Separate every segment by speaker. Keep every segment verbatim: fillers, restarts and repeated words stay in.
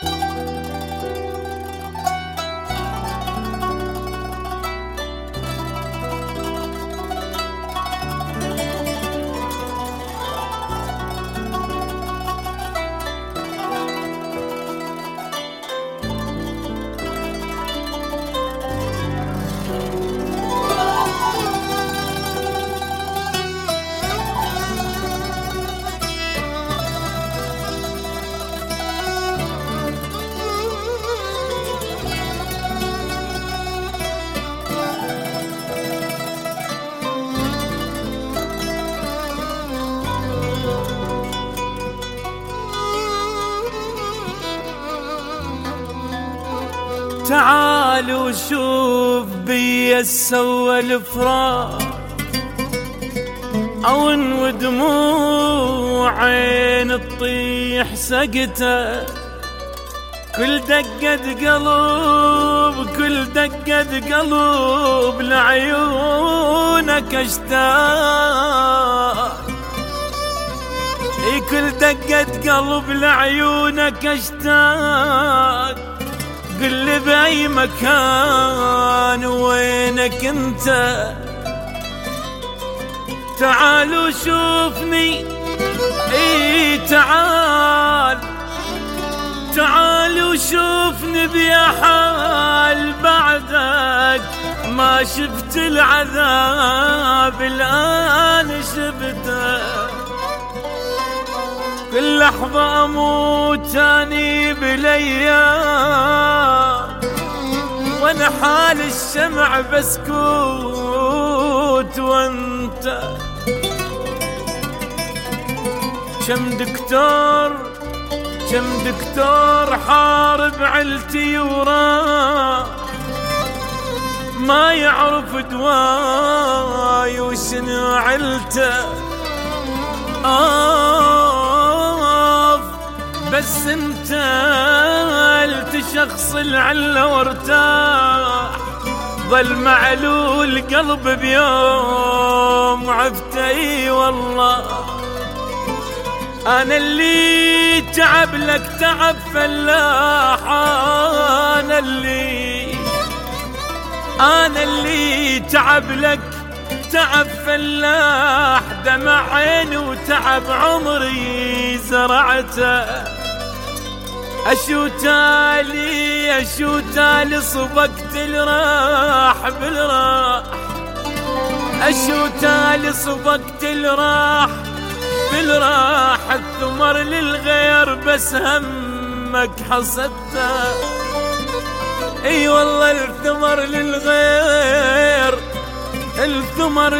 Speaker 1: تعال وشوف بي سوى الفراق او ان دموع عين تطيح سقته، كل دقة قلب كل دقة قلب لعيونك اشتاق، اي كل دقة قلب لعيونك اشتاق، قل لي بأي مكان وينك انت. تعال وشوفني اي تعال تعال وشوفني بيا حال بعدك، ما شفت العذاب الآن شفته، كل لحظة أموت أني بليام، وأنا حال الشمع بسكوت وأنت. كم دكتور كم دكتور حارب عيلتي وراه، ما يعرف دواي وشنو عيلته. آه بس انت التشخص العلة وارتاح، ظل معلول قلب بيوم عفته. اي والله انا اللي تعب لك تعب فلاح، انا اللي انا اللي تعب لك تعب فلاح، دمع عيني وتعب عمري زرعته. اشوتالي اشوتالي صبقت الراح بالراح، اشوتالي صبقت الراح بالراح، الثمر للغير بس همك حصدته. اي والله الثمر للغير الثمر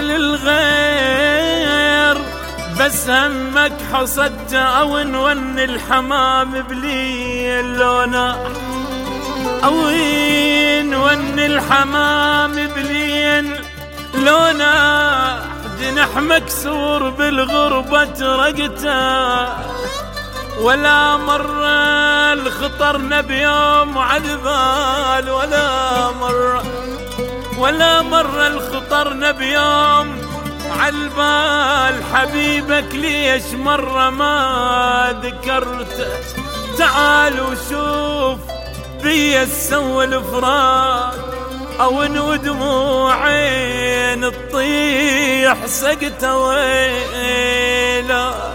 Speaker 1: للغير بس همك حصدته. او نون الحمام بلي اللونة، او نون الحمام بلي لونه، جنح مكسور بالغربة ترقته، ولا مرة الخطرنا بيوم عالبال، ولا مرة ولا مرة الخطرنا بيوم عالبال. حبيبك ليش مرة ما ذكرته؟ تعال وشوف بي سوى الفراق، او انو دموع عين تطيح سقته ويلا.